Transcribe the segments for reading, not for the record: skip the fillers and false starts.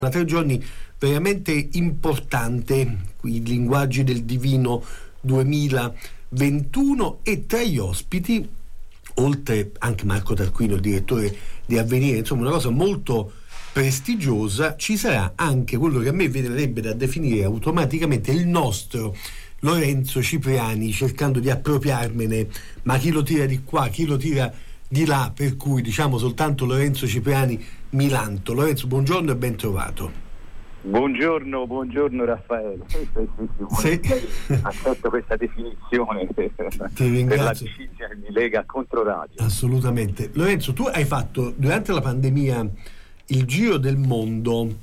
3 giorni veramente importante, i linguaggi del divino 2021, e tra gli ospiti, oltre anche Marco Tarquinio, il direttore di Avvenire, insomma una cosa molto prestigiosa, ci sarà anche quello che a me verrebbe da definire automaticamente il nostro Lorenzo Cipriani, cercando di appropriarmene, ma chi lo tira di qua, chi lo tira di là, per cui diciamo soltanto Lorenzo Cipriani Milanto. Lorenzo, buongiorno e ben trovato. Buongiorno Raffaele. Accetto questa definizione. Ti ringrazio. Per l'amicizia che mi lega a Controradio. Assolutamente. Lorenzo, tu hai fatto durante la pandemia il giro del mondo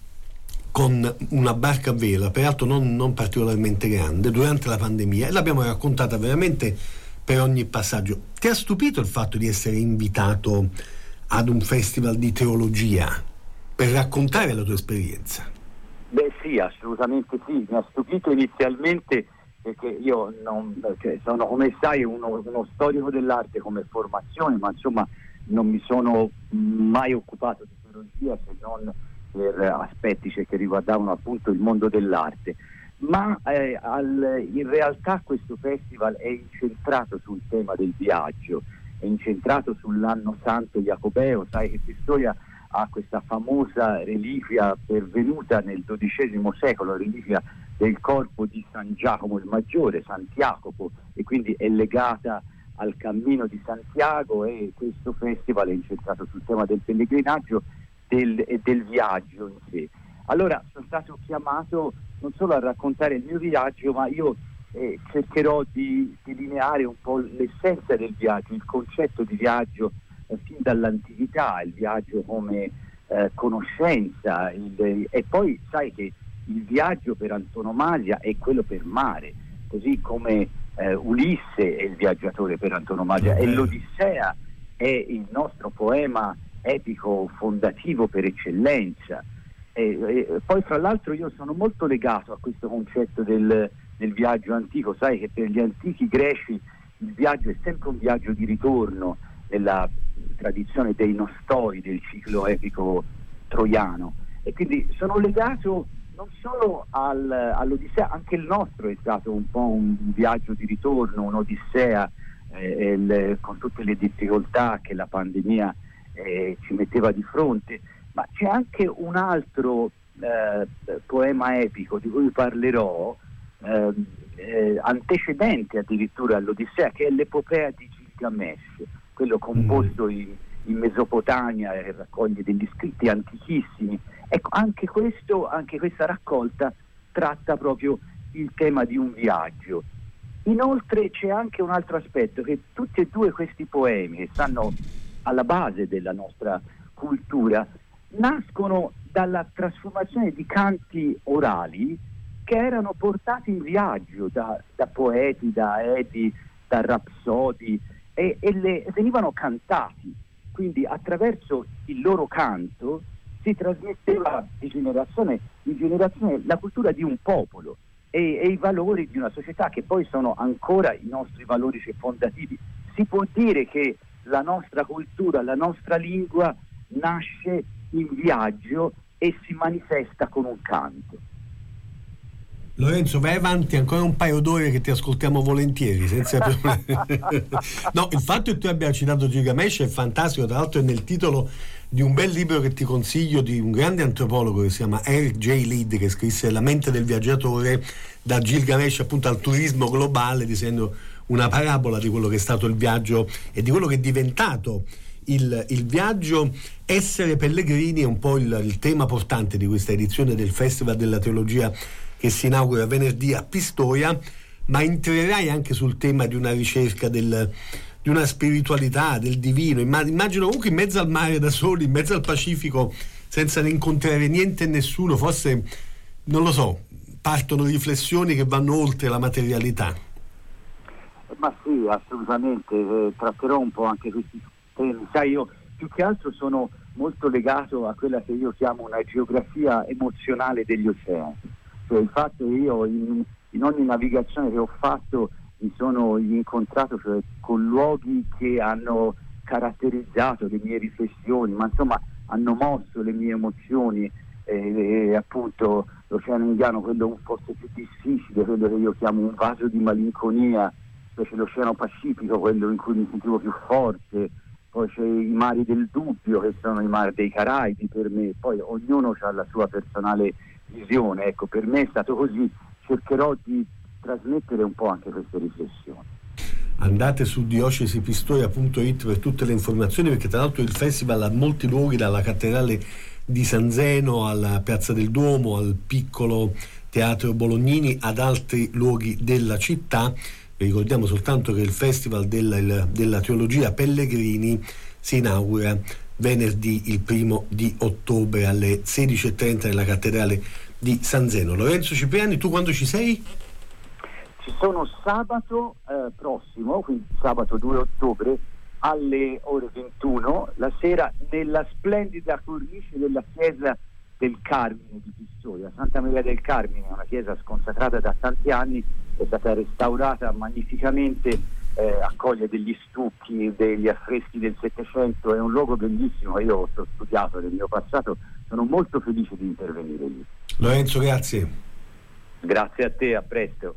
con una barca a vela, peraltro non particolarmente grande, durante la pandemia, e l'abbiamo raccontata veramente per ogni passaggio. Ti ha stupito il fatto di essere invitato ad un festival di teologia per raccontare la tua esperienza? Beh sì, assolutamente sì. Mi ha stupito inizialmente perché io sono, come sai, uno storico dell'arte come formazione, ma insomma non mi sono mai occupato di teologia se non per aspetti che riguardavano appunto il mondo dell'arte. Ma in realtà questo festival è incentrato sul tema del viaggio, è incentrato sull'anno santo jacobeo. Sai che Pistoia ha questa famosa reliquia pervenuta nel XII secolo, reliquia del corpo di San Giacomo il Maggiore, San Jacopo, e quindi è legata al cammino di Santiago, e questo festival è incentrato sul tema del pellegrinaggio e del viaggio in sé. Allora sono stato chiamato non solo a raccontare il mio viaggio, ma io cercherò di delineare un po' l'essenza del viaggio, il concetto di viaggio fin dall'antichità, il viaggio come conoscenza, e poi sai che il viaggio per antonomasia è quello per mare, così come Ulisse è il viaggiatore per antonomasia, e l'Odissea è il nostro poema epico fondativo per eccellenza. E poi fra l'altro io sono molto legato a questo concetto del viaggio antico. Sai che per gli antichi greci il viaggio è sempre un viaggio di ritorno, nella tradizione dei Nostoi, del ciclo epico troiano, e quindi sono legato non solo all'Odissea, anche il nostro è stato un po' un viaggio di ritorno, un'Odissea, con tutte le difficoltà che la pandemia ci metteva di fronte. Ma c'è anche un altro poema epico di cui parlerò, antecedente addirittura all'Odissea, che è l'epopea di Gilgamesh, quello composto in Mesopotamia, e raccoglie degli scritti antichissimi. Ecco, anche questa raccolta tratta proprio il tema di un viaggio. Inoltre c'è anche un altro aspetto, che tutti e due questi poemi, che stanno alla base della nostra cultura, nascono dalla trasformazione di canti orali che erano portati in viaggio da poeti, da edi, da rapsodi, e venivano cantati. Quindi attraverso il loro canto si trasmetteva di generazione in generazione la cultura di un popolo e i valori di una società, che poi sono ancora i nostri valori fondativi. Si può dire che la nostra cultura, la nostra lingua nasce in viaggio e si manifesta con un canto. Lorenzo, vai avanti ancora un paio d'ore che ti ascoltiamo volentieri, senza problemi. No, il fatto che tu abbia citato Gilgamesh è fantastico, tra l'altro è nel titolo di un bel libro che ti consiglio, di un grande antropologo che si chiama Eric J. Lidd, che scrisse La mente del viaggiatore, da Gilgamesh appunto al turismo globale, dicendo una parabola di quello che è stato il viaggio e di quello che è diventato il viaggio. Essere pellegrini è un po' il tema portante di questa edizione del Festival della Teologia che si inaugura venerdì a Pistoia, ma entrerai anche sul tema di una ricerca di una spiritualità, del divino. Immagino comunque in mezzo al mare da soli, in mezzo al Pacifico, senza ne incontrare niente e nessuno, forse, non lo so, partono riflessioni che vanno oltre la materialità. Ma sì, assolutamente, tratterò un po' anche questi temi. Sai, io più che altro sono molto legato a quella che io chiamo una geografia emozionale degli oceani. Cioè il fatto che io in ogni navigazione che ho fatto mi sono incontrato con luoghi che hanno caratterizzato le mie riflessioni, ma insomma hanno mosso le mie emozioni, appunto l'Oceano Indiano, quello forse più difficile, quello che io chiamo un vaso di malinconia, poi c'è l'Oceano Pacifico, quello in cui mi sentivo più forte, poi c'è i mari del dubbio, che sono i mari dei Caraibi per me, poi ognuno ha la sua personale visione. Ecco, per me è stato così, cercherò di trasmettere un po' anche queste riflessioni. Andate su diocesipistoia.it per tutte le informazioni, perché tra l'altro il festival ha molti luoghi, dalla cattedrale di San Zeno alla Piazza del Duomo, al piccolo Teatro Bolognini, ad altri luoghi della città. Vi ricordiamo soltanto che il Festival della Teologia Pellegrini si inaugura venerdì il 1 di ottobre alle 16:30 nella cattedrale di San Zeno. Lorenzo Cipriani, tu quando ci sei? Ci sono sabato prossimo, quindi sabato 2 ottobre, alle ore 21, la sera, nella splendida cornice della chiesa del Carmine di Pistoia. Santa Maria del Carmine è una chiesa sconsacrata da tanti anni, è stata restaurata magnificamente, accoglie degli stucchi, degli affreschi del Settecento, è un luogo bellissimo. Io ho studiato nel mio passato, sono molto felice di intervenire lì. Lorenzo, grazie. Grazie a te, a presto.